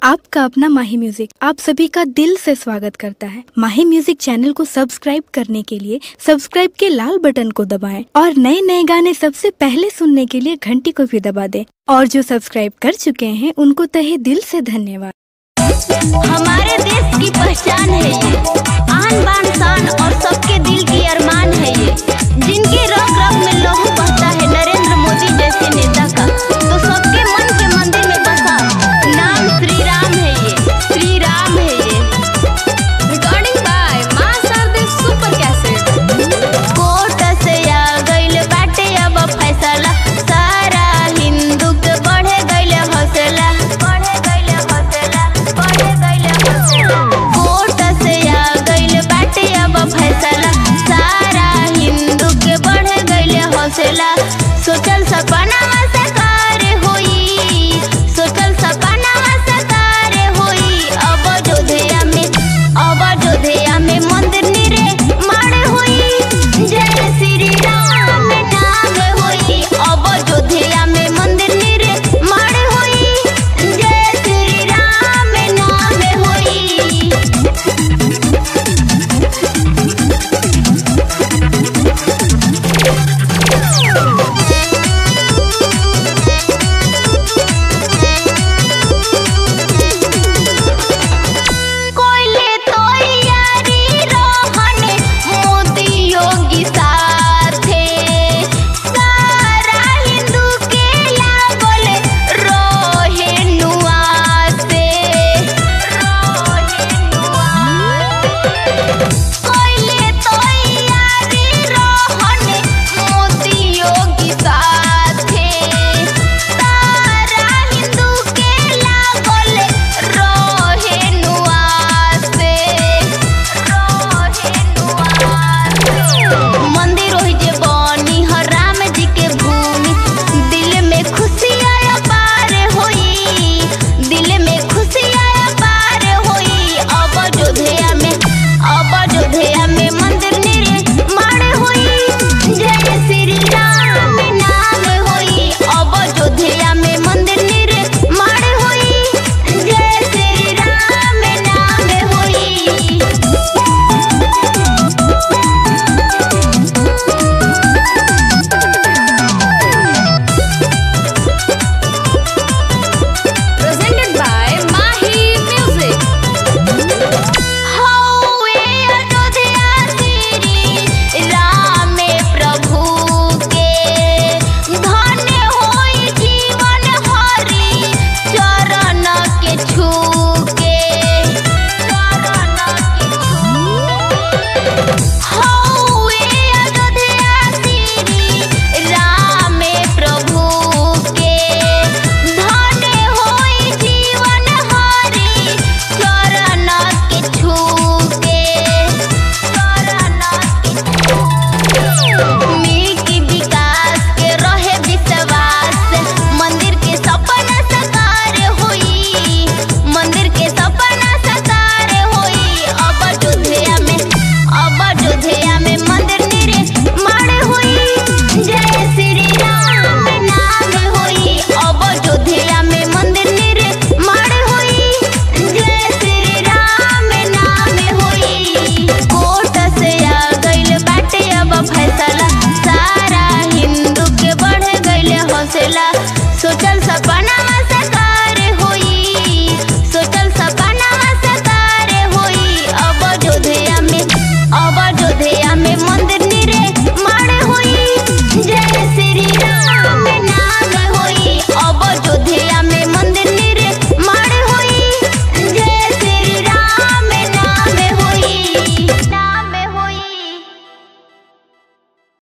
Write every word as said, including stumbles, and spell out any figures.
आपका अपना माही म्यूजिक आप सभी का दिल से स्वागत करता है। माही म्यूजिक चैनल को सब्सक्राइब करने के लिए सब्सक्राइब के लाल बटन को दबाएं और नए नए गाने सबसे पहले सुनने के लिए घंटी को भी दबा दें। और जो सब्सक्राइब कर चुके हैं उनको तहे दिल से धन्यवाद। हमारे देश की पहचान है ये, आन बान शान और सबके दिल की अरमान है ये, जिनके